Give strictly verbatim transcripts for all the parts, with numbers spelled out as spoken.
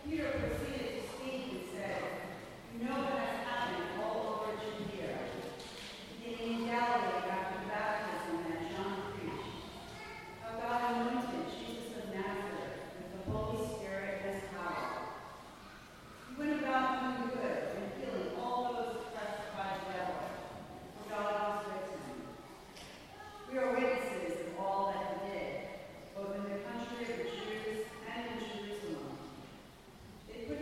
Peter proceeded to speak and said, "You know what has happened all over Judea, beginning in Galilee after the baptism that John preached, how God anointed Jesus of Nazareth with the Holy Spirit and power. He went about doing good and healing all those oppressed by the devil, for God was with him. We are witnesses of all that he did, both in the country of the Jews and in Jerusalem. They put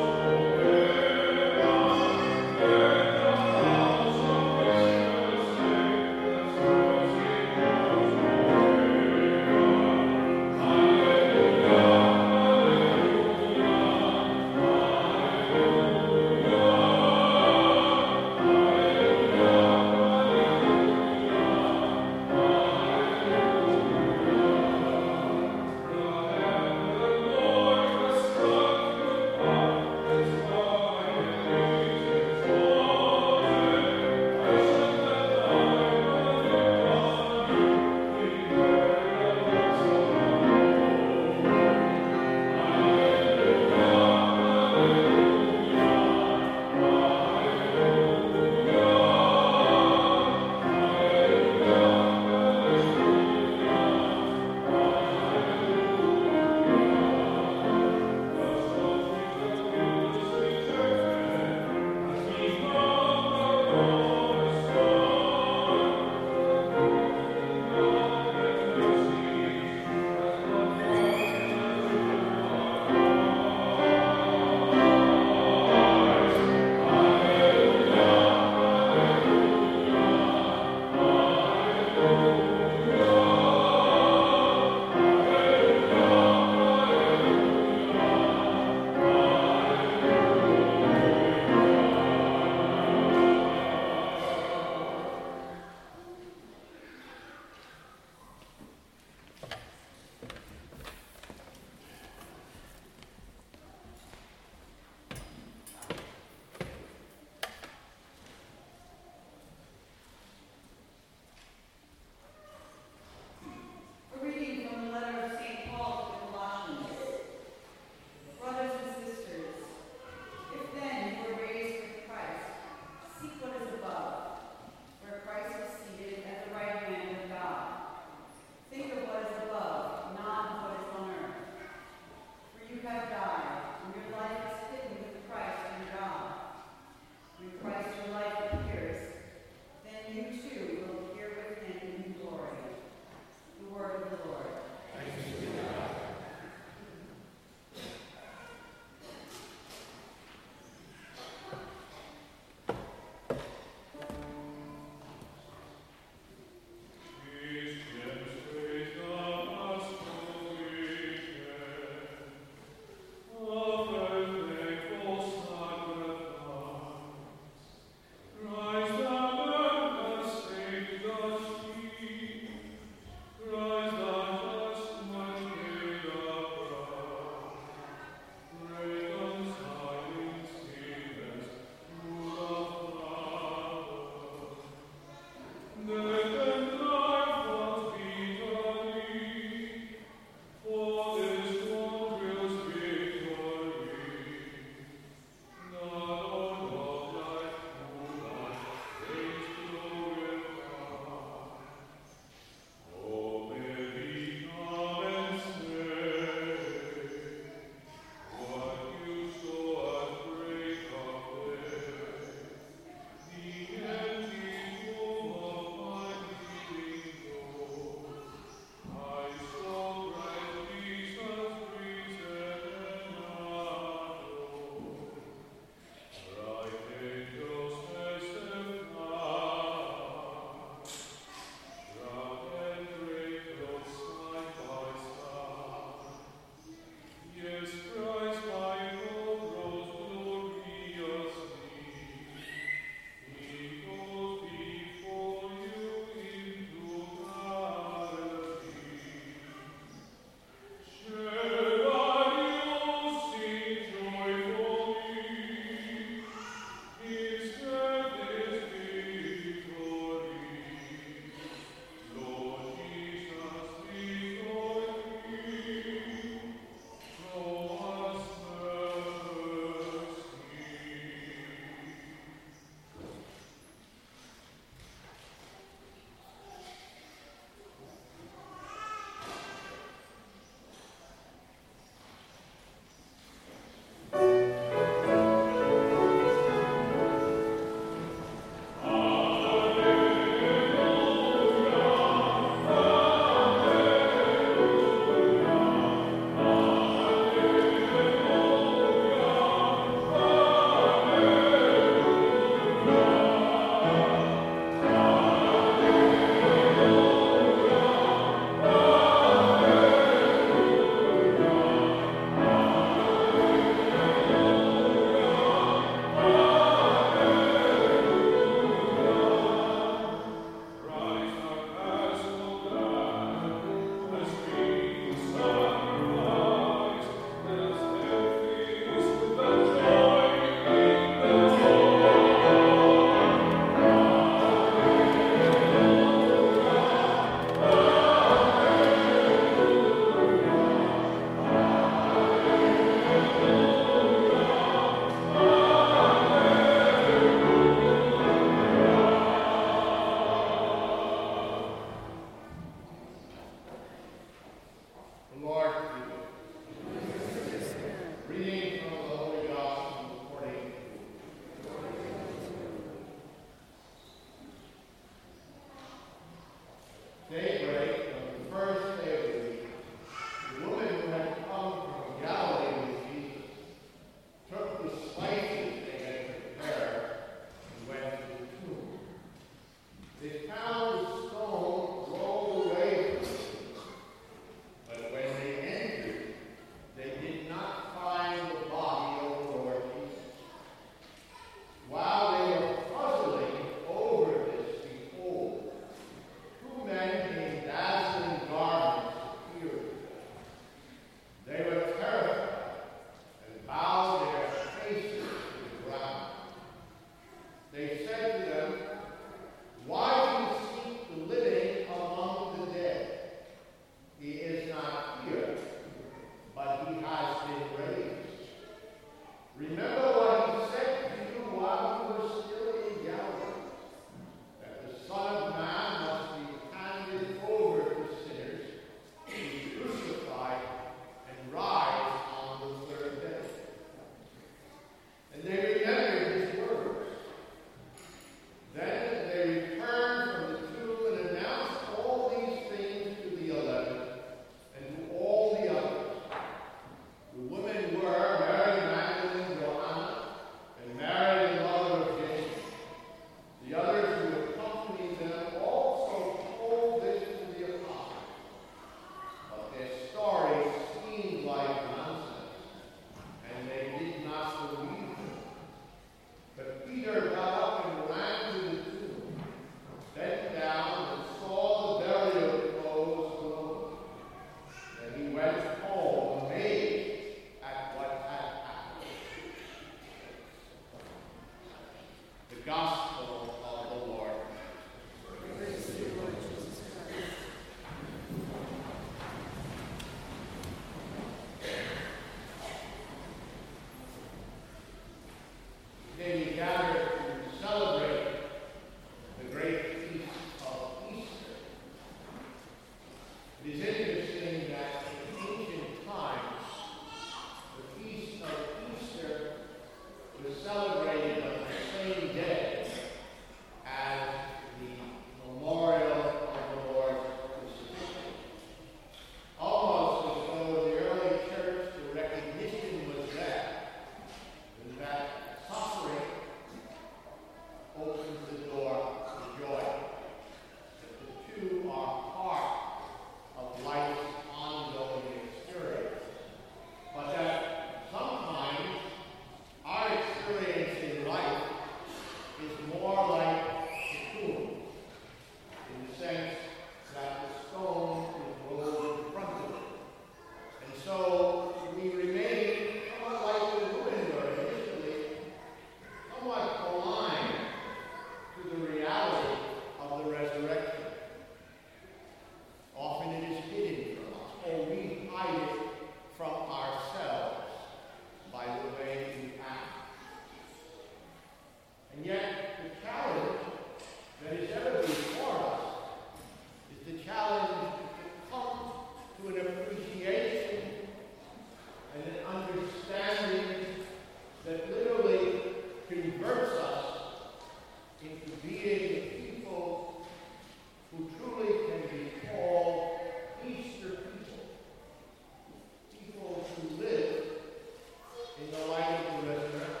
the light of the resurrection.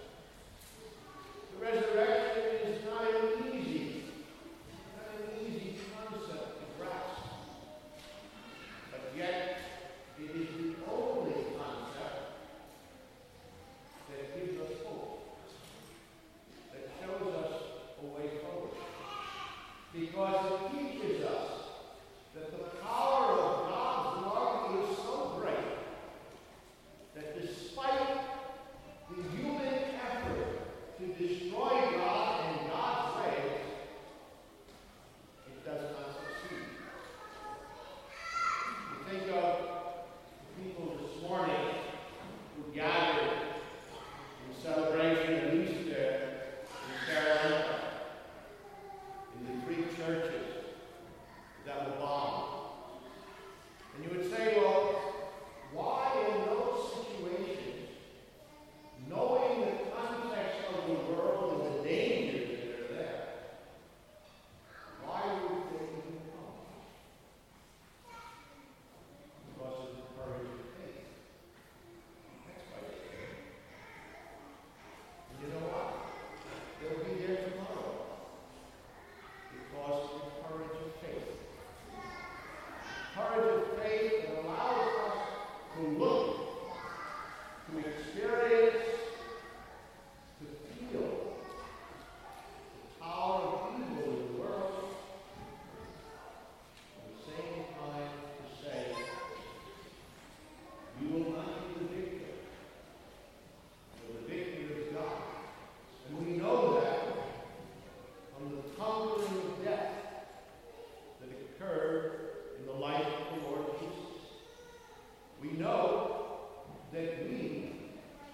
The resurrection is not an easy, not an easy concept to grasp. But yet, it is the only concept that gives us hope, that shows us a way forward. Because it teaches us that the power of God's love is so great that despite the human effort to destroy God and God's ways, it does not succeed. You think of the people this morning who gathered in celebration of Easter in Carolina, in the three churches that were bombed. And you would say, well, why in those situations, knowing the context of the world and the dangers that are there, why would they even come? Because of the courage of faith. That's why they came. And you know what? They'll be there tomorrow because of the courage of faith. Courage of faith that allows us to look, to experience, to feel the power of evil in the world, at the same time to say, you will not be the victor, for the victor is God. And we know that from the conquering of death that occurred in the life of the Lord Jesus. We know that we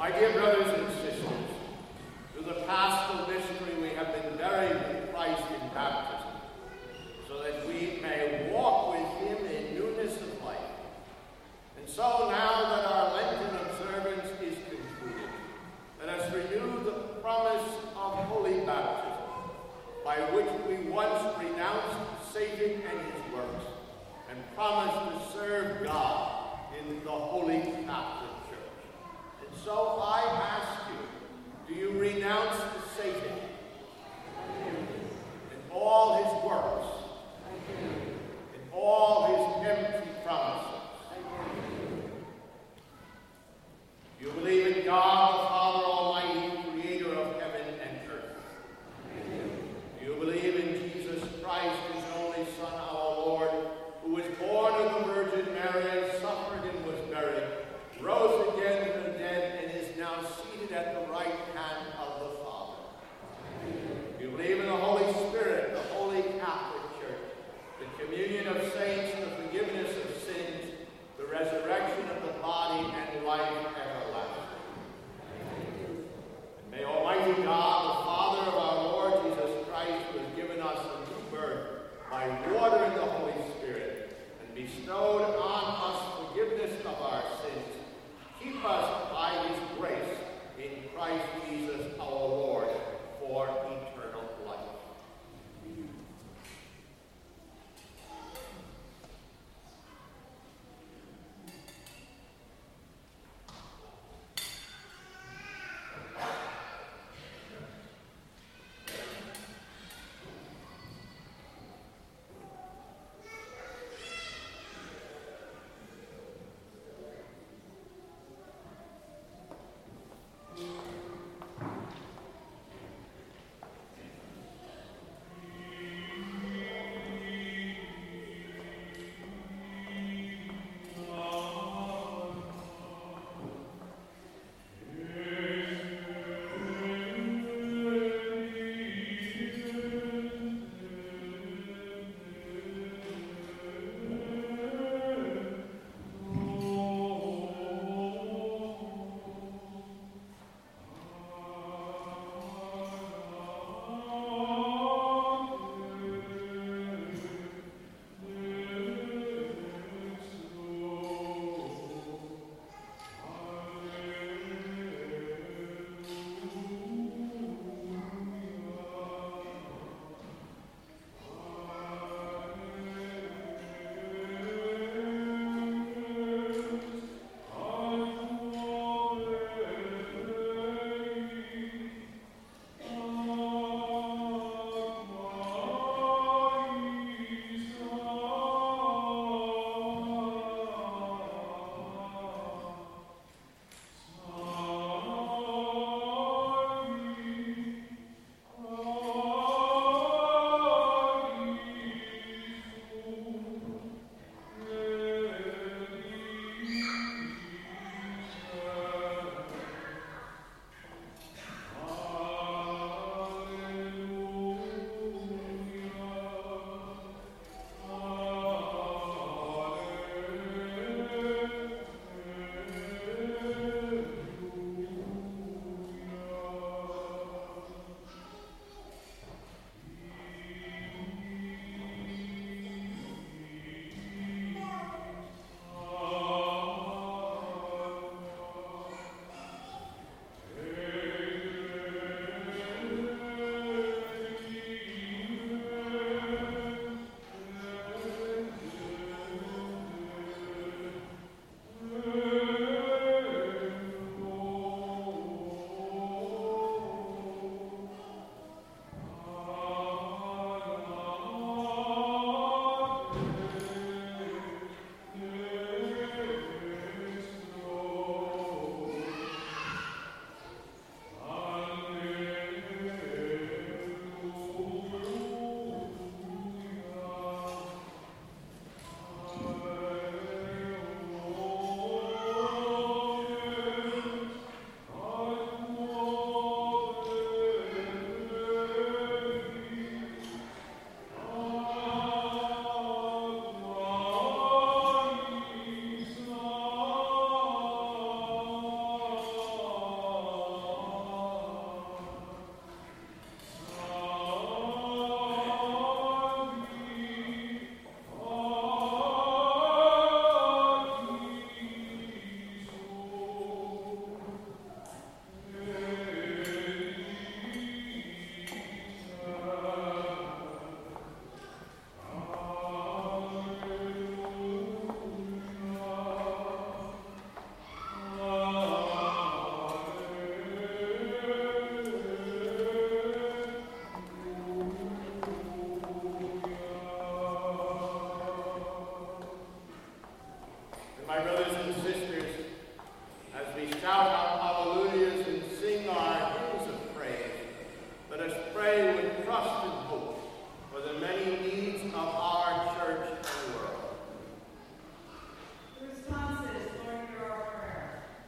My dear brothers and sisters, through the paschal mystery we have been buried with Christ in baptism, so that we may walk with him in newness of life. And so now that our Lenten observance is concluded, let us renew the promise of holy baptism, by which we once renounced Satan and his works, and promised to serve God in the Holy Catholic Church. And so I ask you, do you renounce Satan and all his works and all his empty promises? Do you believe in God, the Father Almighty, creator of heaven and earth? Do you believe in Jesus Christ, his only Son, our Lord, who was born of the Virgin Mary, suffered and was buried, rose again from the dead, and is now seated at the right hand of the Father? Do you believe in the Holy Spirit, the Holy Catholic Church, the communion of saints, the forgiveness of sins, the resurrection of the body, and life everlasting? And may Almighty God, the Father of our Lord Jesus Christ, who has given us a new birth by water and the Holy Spirit, and bestowed on us forgiveness of our sins, keep us by his grace in Christ Jesus our Lord for eternal life. and sisters, as we shout our hallelujahs and sing our hymns of praise, let us pray with trust and hope for the many needs of our church and world. The response is, Lord, hear our prayer.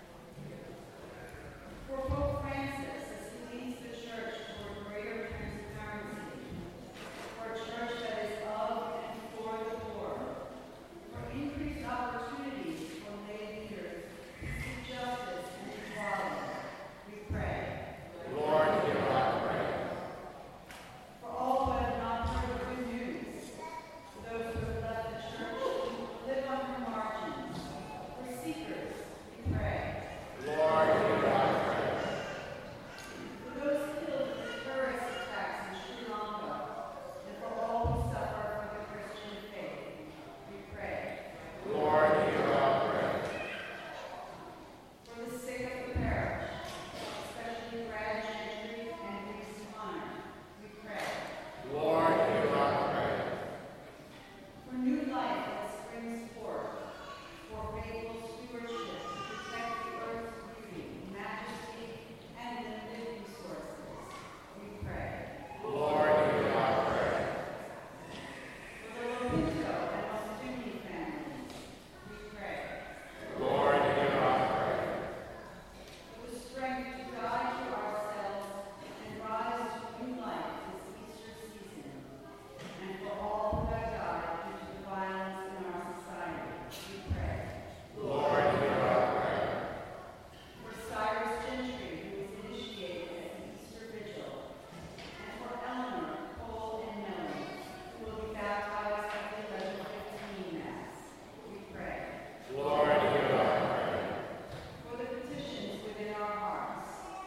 For Pope Francis, as he leads the church toward greater transparency, for a church that is of and for the poor, for increased opportunities for lay leaders to seek justice and equality, we pray. Lord, hear our prayer. For all who have not heard the good news, for those who have left the church, live on her margins, for seekers, we pray. Lord, hear our prayer. For those killed in the terrorist attacks in Sri Lanka, and for all who suffer for the Christian faith, we pray. Lord, hear our prayer. For the sick of the parish, especially Brad Gentry and Reese Connor, we pray. Lord, hear our prayer. For new life that springs forth, for faithful stewardship to protect the earth's beauty, majesty, and limited resources, we pray. Lord, hear our prayer. For the Lopinto and Ostuni families, we pray. Lord, hear our prayer. For the strength to die to ourselves and rise to new life this Easter season, and for all who have died due to the violence in our society, we pray. Lord, hear our prayer. For Cyrus Gentry, who was initiated at the Easter Vigil, and for Eleanor, Cole, and Nellie, who will be baptized at the eleven fifteen Mass, we pray. Lord, hear our prayer. For the petitions within our hearts,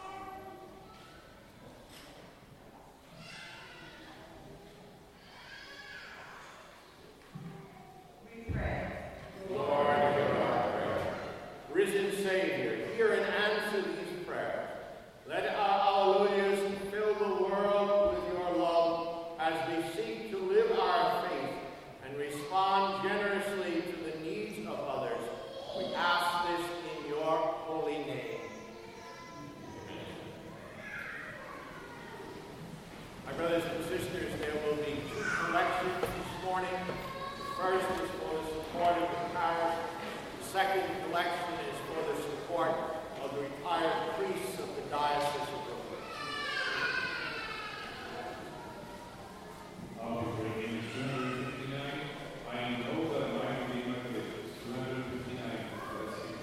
we pray. Lord, hear our prayer. Risen Savior, hear and answer these prayers. Let our hallelujahs fill the world with your love as we seek to live our faith and respond generously to the needs of others. We ask this in your holy name. My brothers and sisters, there will be two collections this morning. The first is for the support of the parish. The second collection is for the support of the retired priests of the Diocese of Brooklyn. I'll be bringing two hundred fifty-nine. I know that mine will be my greatest. two hundred fifty-nine. Let's see.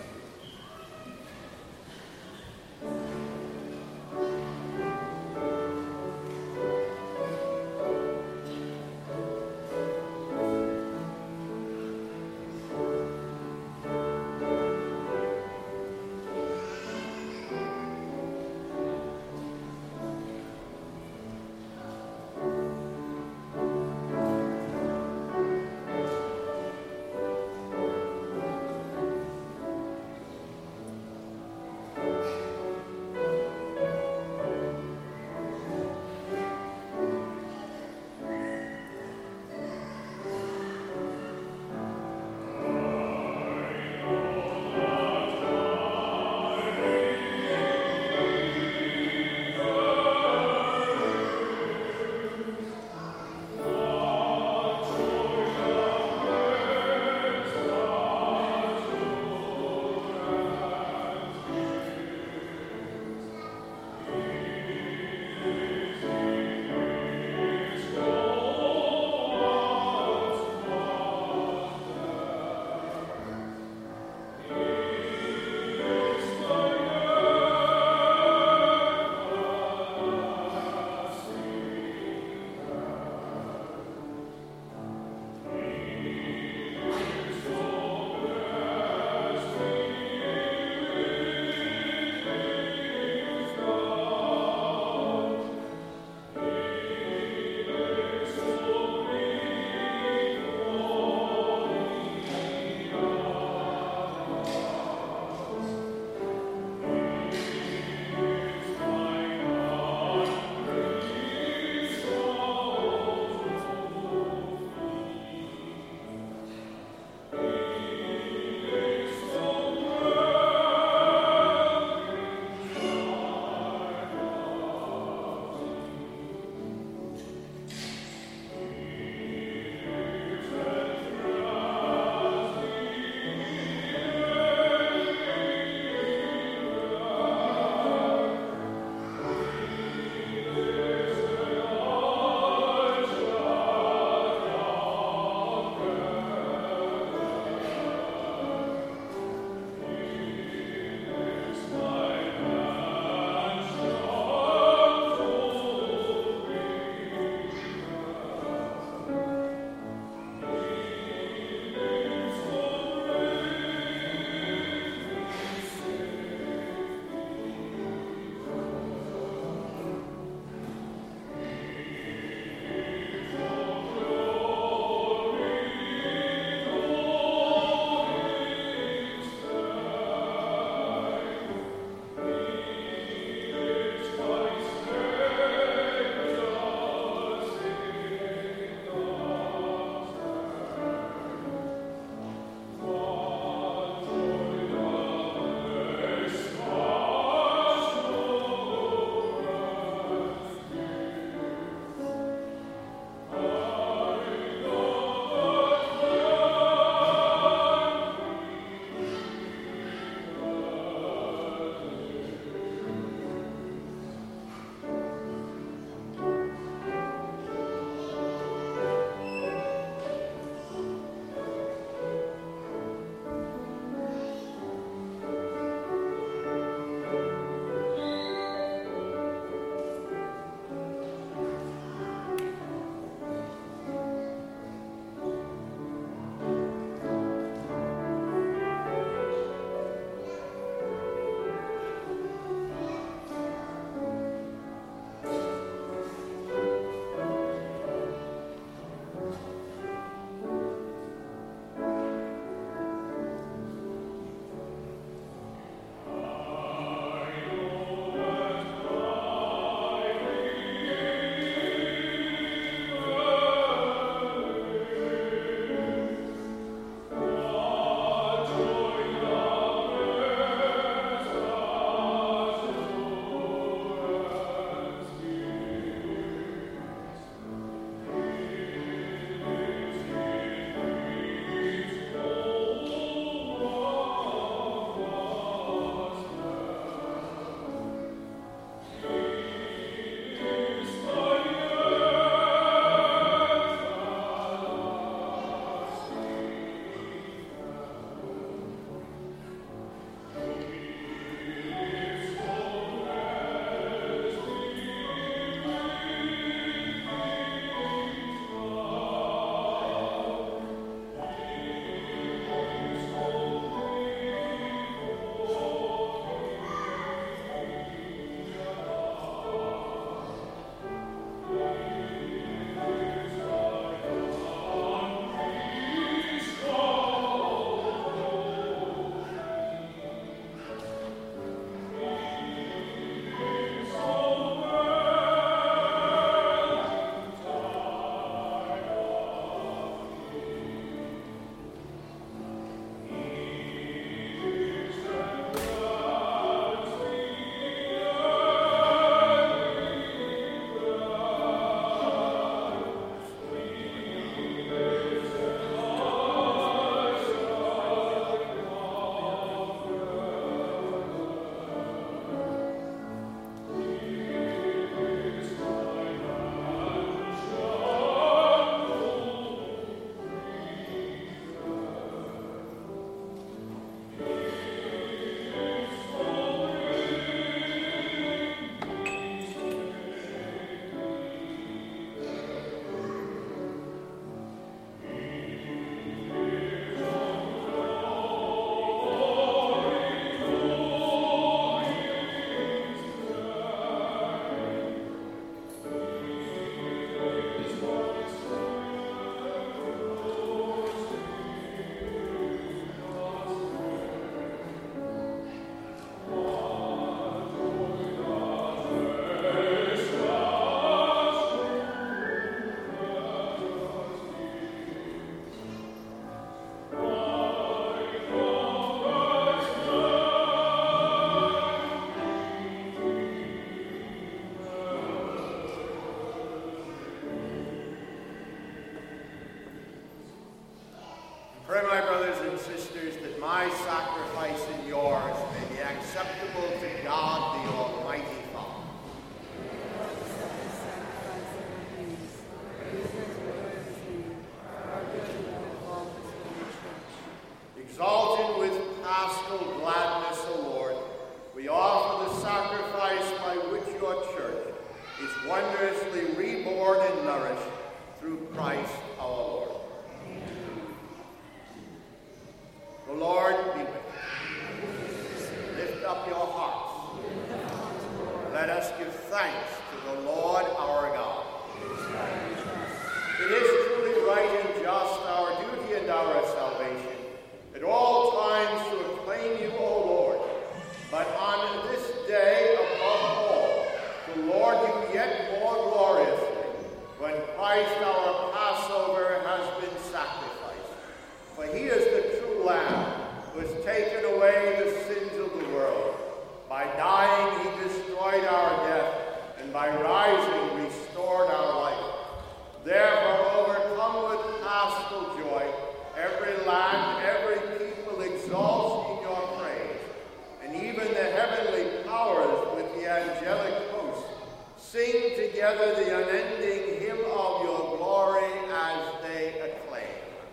up your hearts. Let us give thanks to the Lord our God. It is truly right and just, our duty and our salvation, at all times to acclaim you, O Lord, but on this day above all, to Lord you yet more gloriously, when Christ our Passover has been sacrificed. For he is the true Lamb who has taken away the sins of the world. By dying he destroyed our death, and by rising restored our life. Therefore, overcome with paschal joy, every land, every people exalts in your praise, and even the heavenly powers with the angelic host sing together the unending hymn of your glory as they acclaim.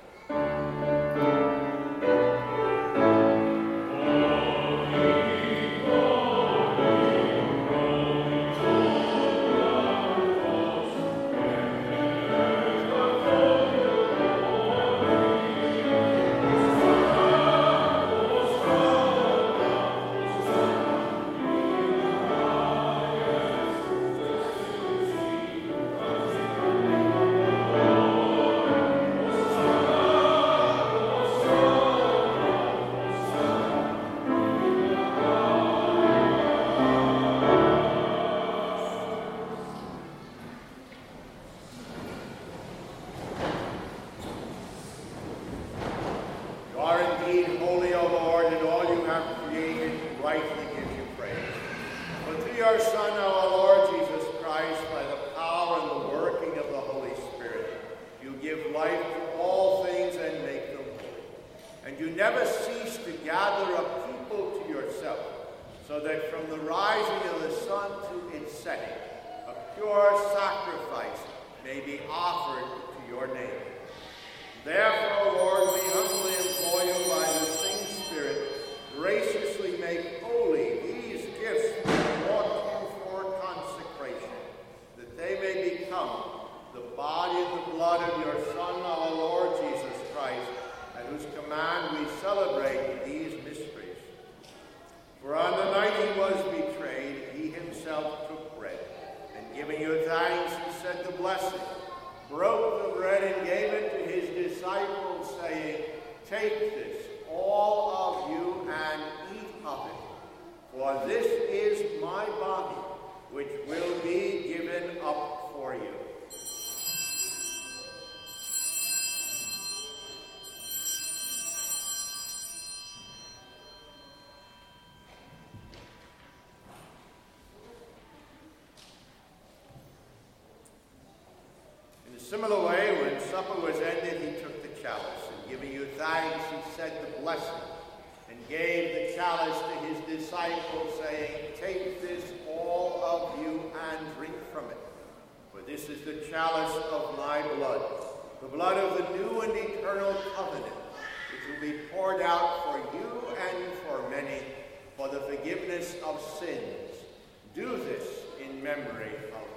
Similar way, when supper was ended, he took the chalice, and giving you thanks, he said the blessing, and gave the chalice to his disciples, saying, "Take this, all of you, and drink from it. For this is the chalice of my blood, the blood of the new and eternal covenant, which will be poured out for you and for many, for the forgiveness of sins. Do this in memory of me."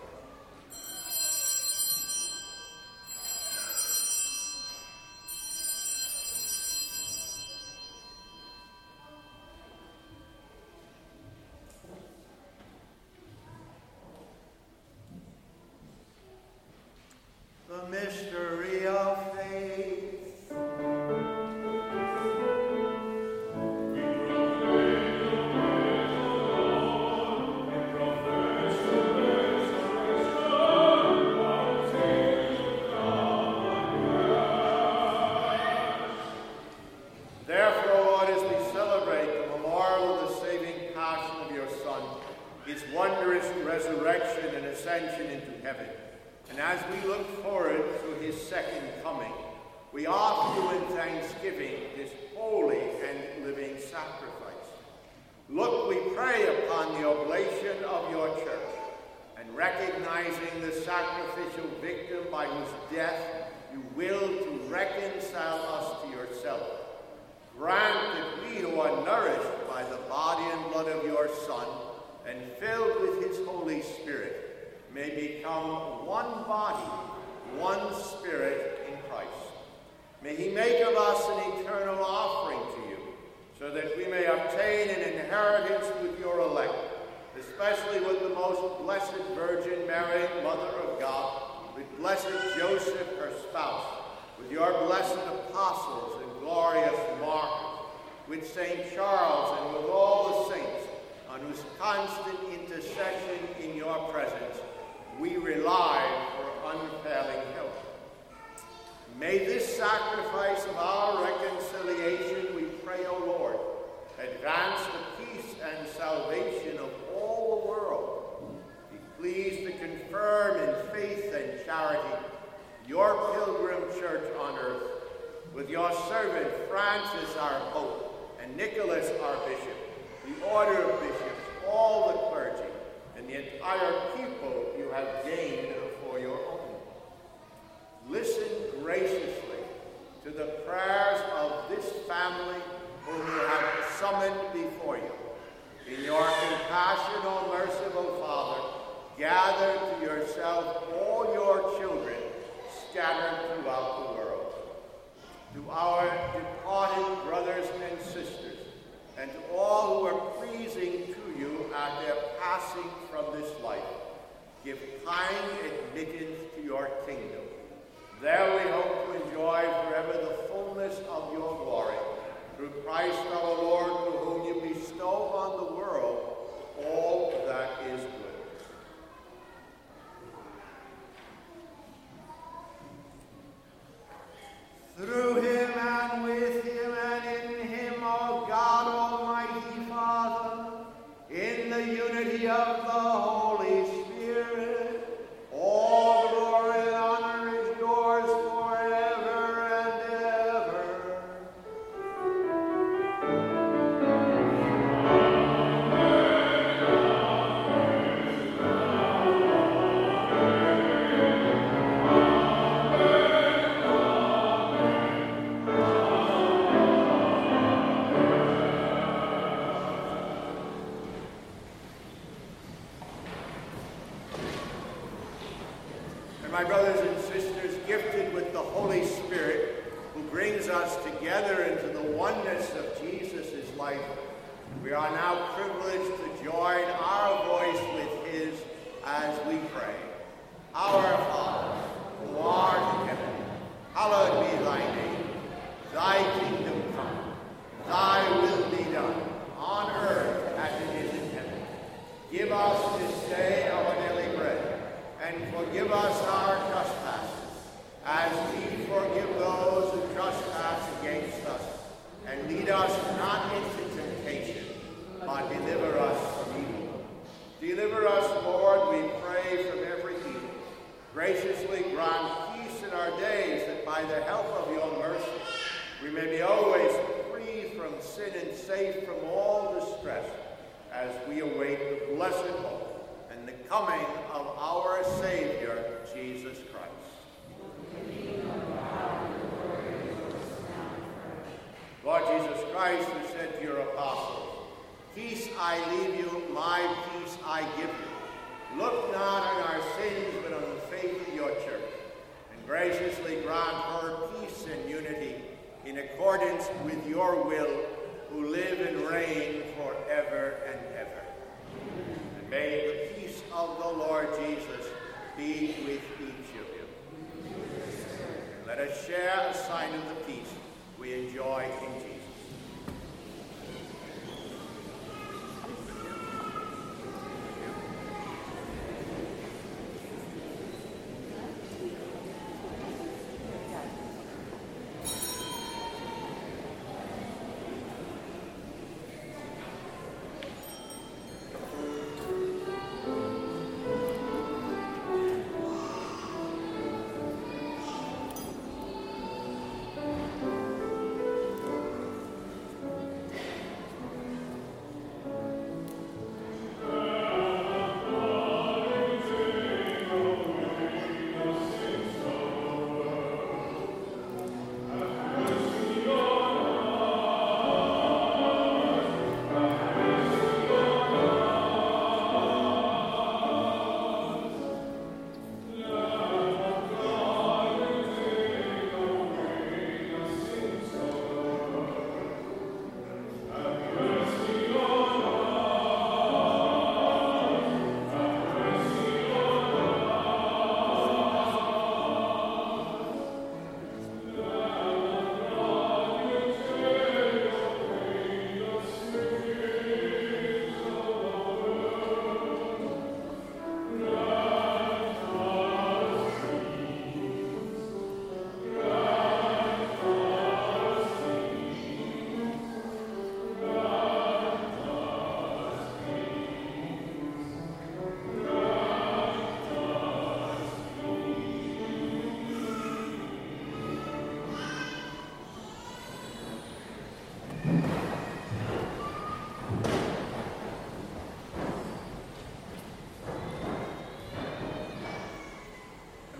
The mystery of faith. Therefore, Lord, as we celebrate the memorial of the saving passion of your Son, his wondrous resurrection and ascension into heaven, and as we look forward to his second coming, we offer you in thanksgiving this holy and living sacrifice. Look, we pray, upon the oblation of your church, and recognizing the sacrificial victim by whose death you will to reconcile us to yourself. Grant that we who are nourished by the body and blood of your Son, and filled with his Holy Spirit, may become one body, one spirit in Christ. May he make of us an eternal offering to you, so that we may obtain an inheritance with your elect, especially with the most blessed Virgin Mary, Mother of God, with blessed Joseph, her spouse, with your blessed apostles and glorious martyrs, with Saint Charles and with all the saints, on whose constant intercession in your presence we rely for unfailing help. May this sacrifice of our reconciliation, we pray, O Lord, advance the peace and salvation of all the world. Be pleased to confirm in faith and charity your pilgrim church on earth, with your servant Francis our Pope and Nicholas our Bishop, the order of bishops, all the clergy, and the entire people you have gained for your own. Listen graciously to the prayers of this family whom you have summoned before you. In your compassion, O merciful Father, gather to yourself all your children scattered throughout the world. To our departed brothers and sisters, and to all who are pleasing to you at their passing from this life, give kind admittance to your kingdom. There we hope to enjoy forever the fullness of your glory. Through Christ our Lord, through whom you bestow on the world all that is good. Through him and with him and in him, O God, Almighty Father, in the unity of the Holy Spirit, all glory and honor is yours forever and ever. My brothers and sisters, gifted with the Holy Spirit, who brings us together into the oneness of Jesus' life, we are now privileged to join our voice with his as we pray. Our Father, who art in heaven, hallowed be thy name. Thy kingdom come, thy will be done, on earth as it is in heaven. Give us this day our daily bread, and forgive us our trespasses, as we forgive those who trespass against us. And lead us not into temptation, but deliver us from evil. Deliver us, Lord, we pray, from every evil. Graciously grant peace in our days, that by the help of your mercy we may be always free from sin and safe from all distress, as we await the blessed hope and the coming of our Savior, Jesus Christ. Lord Jesus Christ, who said to your apostles, "Peace I leave you, my peace I give you. Look not on our sins, but on the faith of your church, and graciously grant her peace and unity in accordance with your will, who live and reign forever and ever. And may the peace of the Lord Jesus be with each of you. And let us share a sign of the peace we enjoy in Jesus.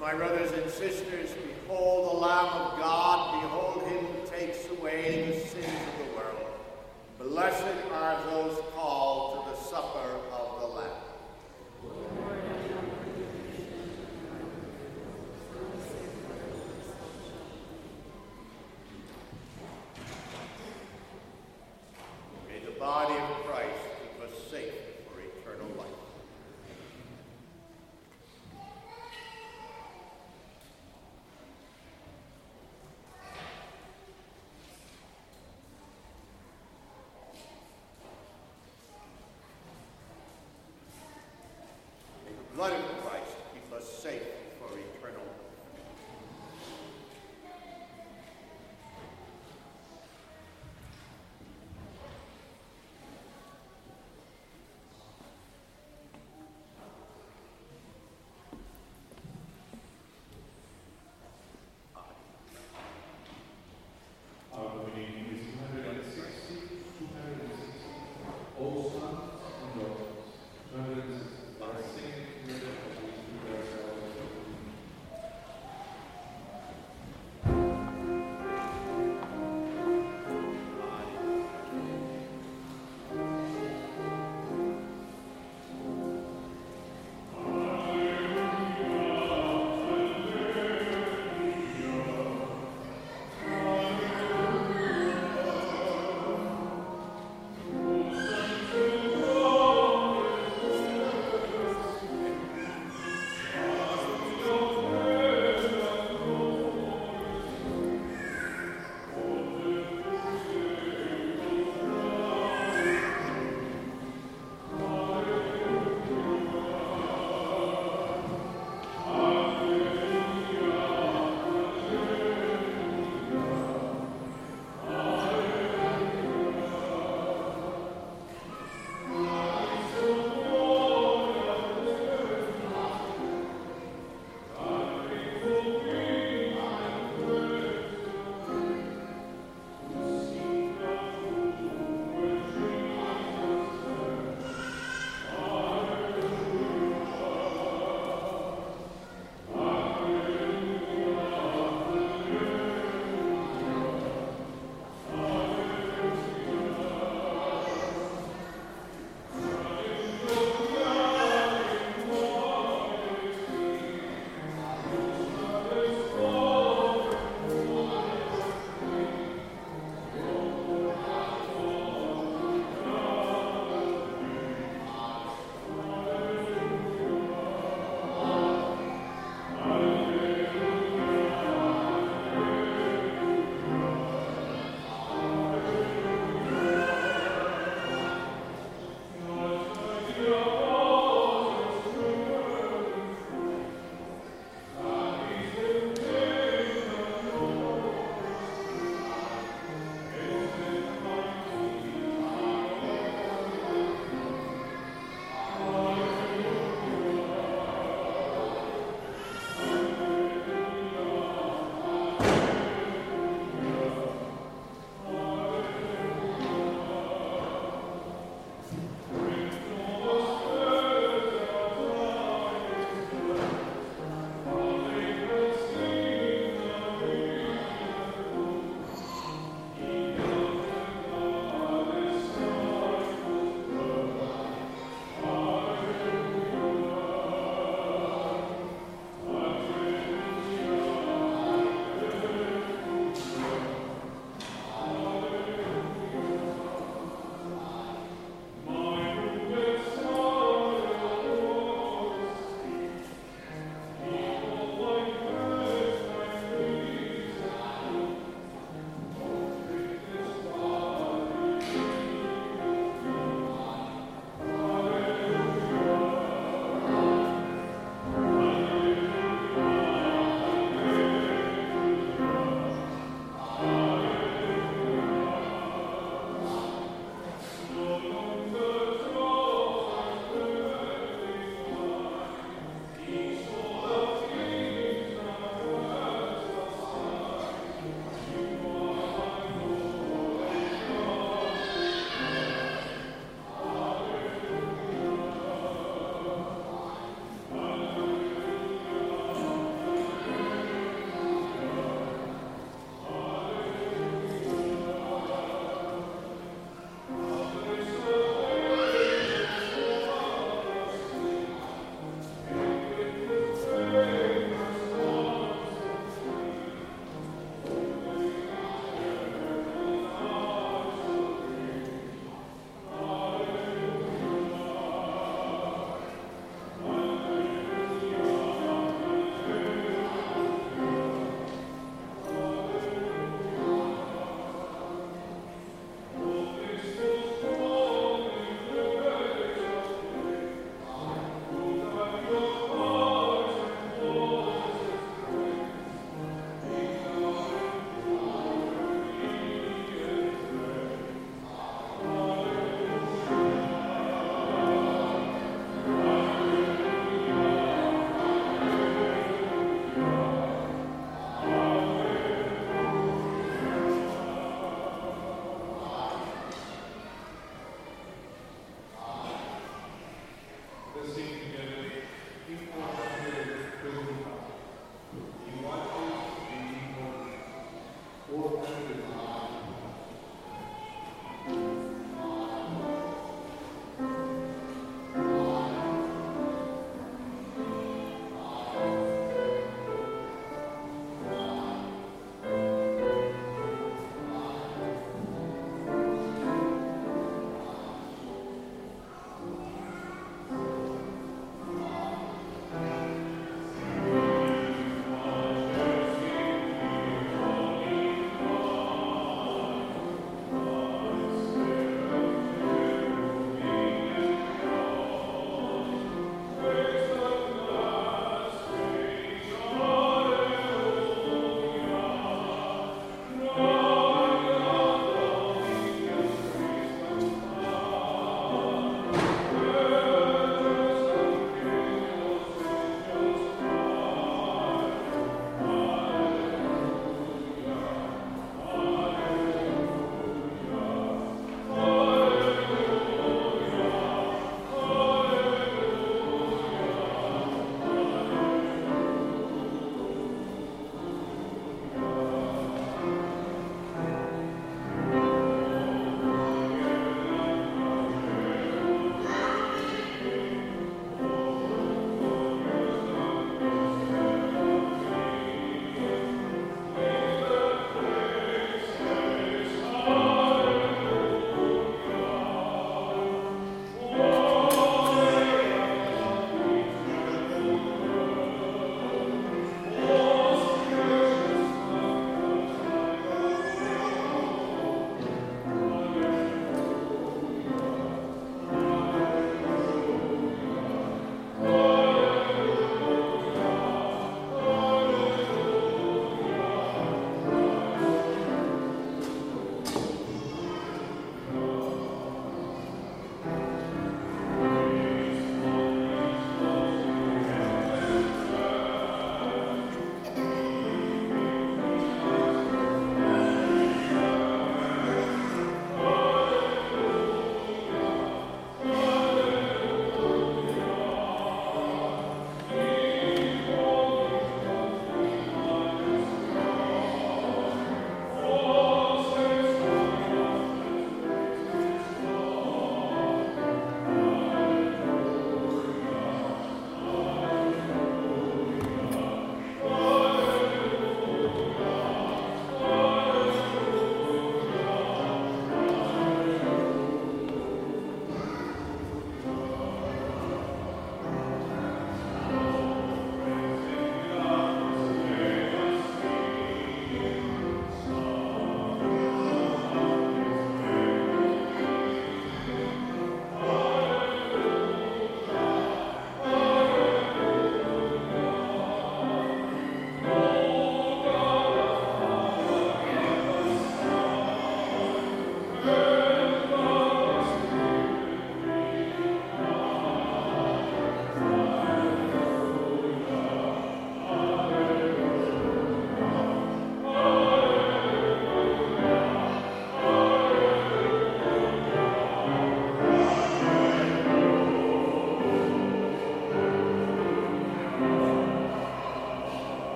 My brothers and sisters, behold the Lamb of God, behold him who takes away the sins of the world. Blessed are those called to the supper of the Lamb. May the body of Christ keep us safe for eternal life. Blood of Christ, keep us safe for eternal life. Our meeting is two hundred sixty, two hundred sixty, all sons and daughters, two hundred sixty. Let's sing it together as we prepare ourselves for the meeting. Thank you.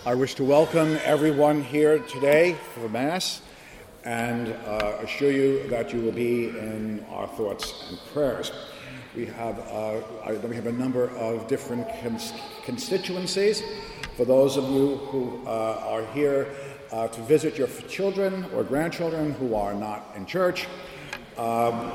I wish to welcome everyone here today for Mass and uh, assure you that you will be in our thoughts and prayers. We have, uh, we have a number of different cons- constituencies. For those of you who uh, are here uh, to visit your children or grandchildren who are not in church, um,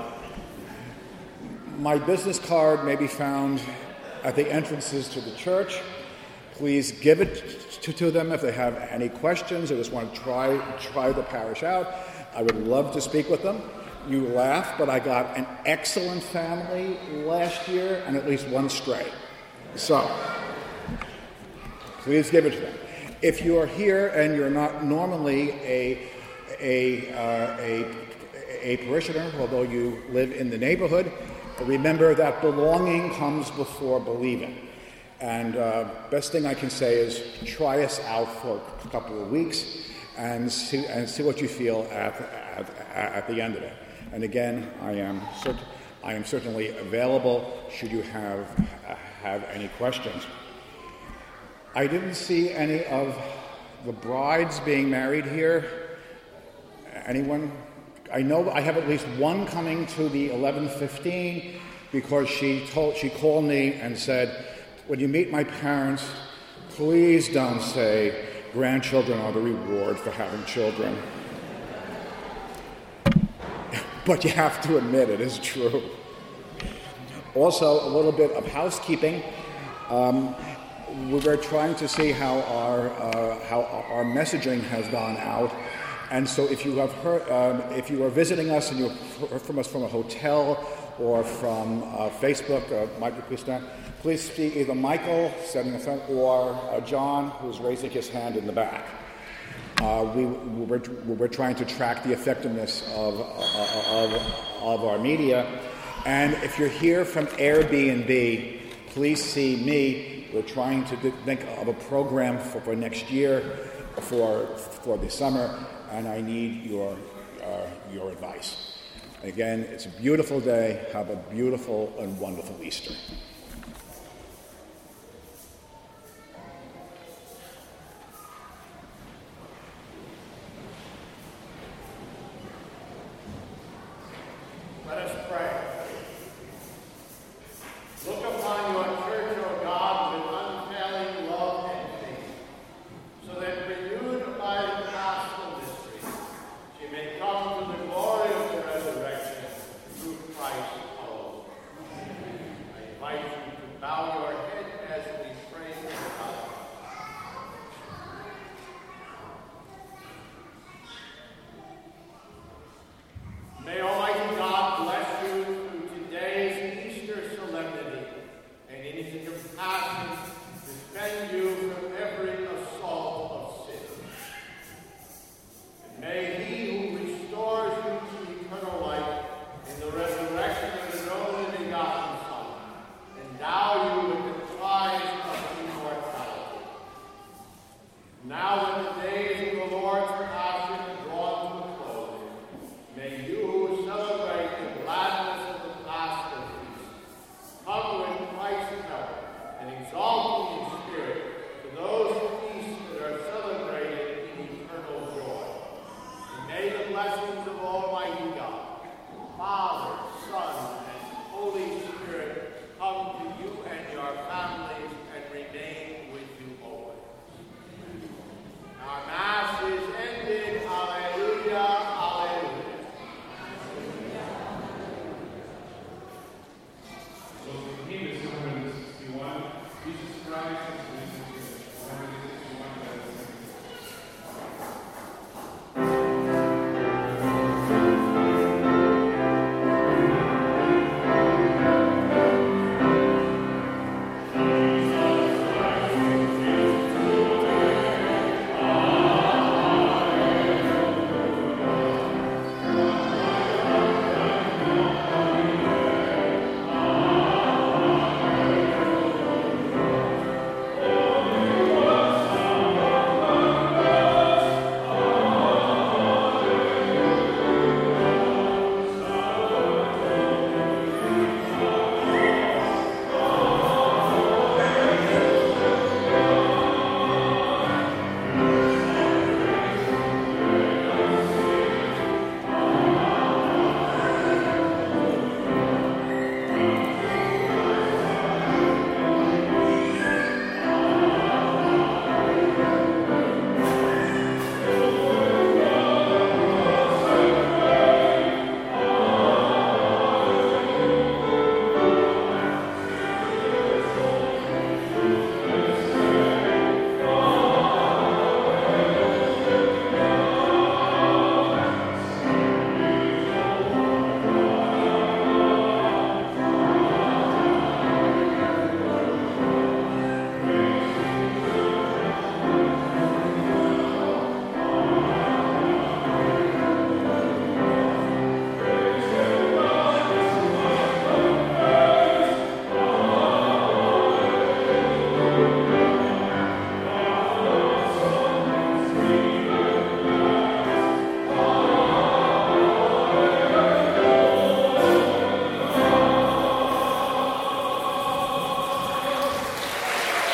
my business card may be found at the entrances to the church. Please give it to, to them if they have any questions or just want to try try the parish out. I would love to speak with them. You laugh, but I got an excellent family last year and at least one stray. So, please give it to them. If you are here and you're not normally a a uh, a, a parishioner, although you live in the neighborhood, remember that belonging comes before believing. And uh, best thing I can say is try us out for a couple of weeks and see and see what you feel at at, at the end of it. And again, I am cert- I am certainly available should you have uh, have any questions. I didn't see any of the brides being married here. Anyone? I know I have at least one coming to the eleven fifteen because she told she called me and said, when you meet my parents, please don't say grandchildren are the reward for having children. But you have to admit it is true. Also, a little bit of housekeeping. Um, we're trying to see how our uh, how our messaging has gone out. And so if you have heard, um, if you are visiting us and you heard from us from a hotel or from uh, Facebook, uh, Michael Christin, please see either Michael sitting in front or uh, John, who's raising his hand in the back. Uh, we, we're, we're trying to track the effectiveness of, of, of our media. And if you're here from Airbnb, please see me. We're trying to think of a program for, for next year, for, for the summer, and I need your, uh, your advice. Again, it's a beautiful day. Have a beautiful and wonderful Easter.